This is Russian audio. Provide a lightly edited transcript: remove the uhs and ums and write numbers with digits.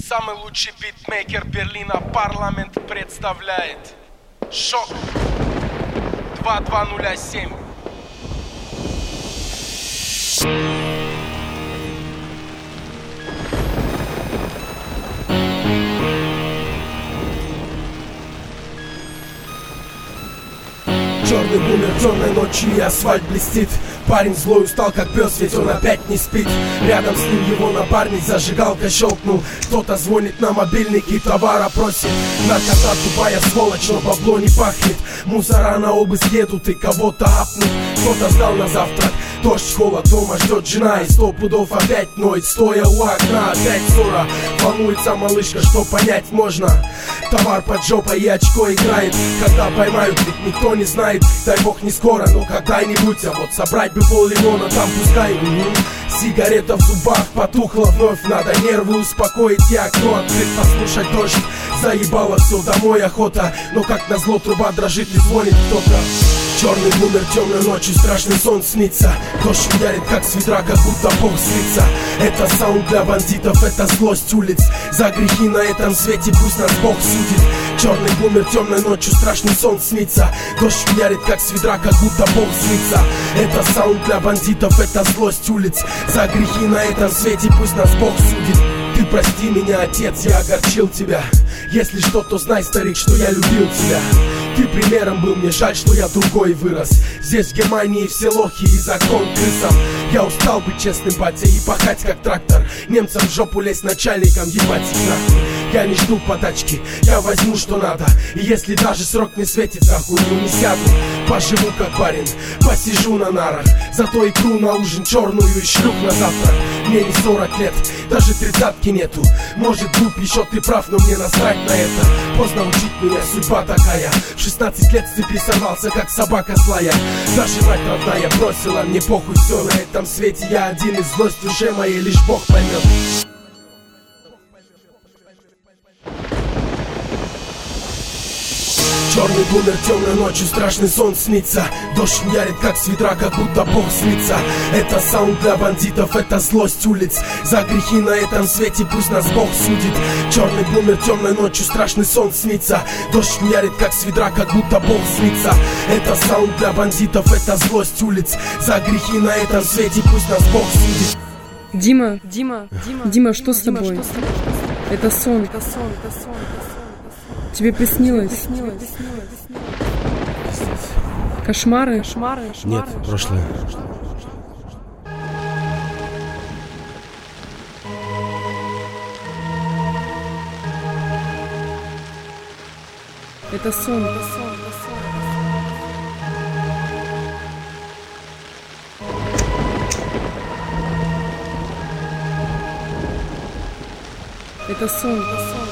Самый лучший битмейкер Берлина Парламент представляет Шок 2207. Черный бумер, темной ночью и асфальт блестит. Парень злой устал как пес, ведь он опять не спит. Рядом с ним его напарник, зажигалка щелкнул. Кто-то звонит на мобильник и товара просит. Наркота тупая сволочь, но бабло не пахнет. Мусора на обыск едут и кого-то апнут. Кто-то сдал на завтрак, дождь, холод, дома ждет жена. И 100 пудов опять ноет, стоя у окна. Опять ссора, волнуется малышка, что понять можно. Товар под жопой и очко играет. Когда поймают, ведь никто не знает. Дай бог не скоро, но когда-нибудь. А вот собрать бы пол-лимона, там пускай. Сигарета в зубах потухла вновь. Надо нервы успокоить и окно открыть, послушать дождь. Заебало все, домой охота. Но как назло труба дрожит и звонит кто-то. Черный бумер, темной ночью страшный сон снится. Дождь ударит как с ведра, как будто бог злится. Это саунд для бандитов, это злость улиц. За грехи на этом свете пусть нас Бог судит. Черный бумер, темной ночью страшный сон снится. Дождь ударит как с ведра, как будто бог злится. Это саунд для бандитов, это злость улиц. За грехи на этом свете пусть нас Бог судит. Ты прости меня, отец, я огорчил тебя. Если что, то знай, старик, что я любил тебя. Ты примером был, мне жаль, что я другой вырос. Здесь в Германии все лохи и закон крысам. Я устал быть честным, батя, и пахать как трактор. Немцам в жопу лезть, начальникам ебать их нахуй. Я не жду подачки, я возьму что надо. И если даже срок не светит, за хуйню не сяду. Поживу как барин, посижу на нарах. Зато икру на ужин черную и шлюх на завтрак. Мне не 40 лет, даже 30-ки нету. Может, глуп, еще ты прав, но мне насрать на это. Поздно учить меня, судьба такая. В 16 лет с цепи сорвался, как собака злая. Даже мать родная бросила, мне похуй, все на этом свете. Я один, и злость в душе моей лишь Бог поймет. Черный бумер, темной ночью страшный сон снится. Дождь ярит как с ведра, как будто Бог злится. Это саунд для бандитов, это злость улиц. За грехи на этом свете пусть нас Бог судит. Черный бумер, темной ночью страшный сон снится. Дождь ярит как с ведра, как будто Бог злится. Это саунд для бандитов, это злость улиц. За грехи на этом свете пусть нас Бог судит. Дима, что с тобой? Это сон. Тебе приснилось? Кошмары? Нет, прошлое. Это сон. Это сон.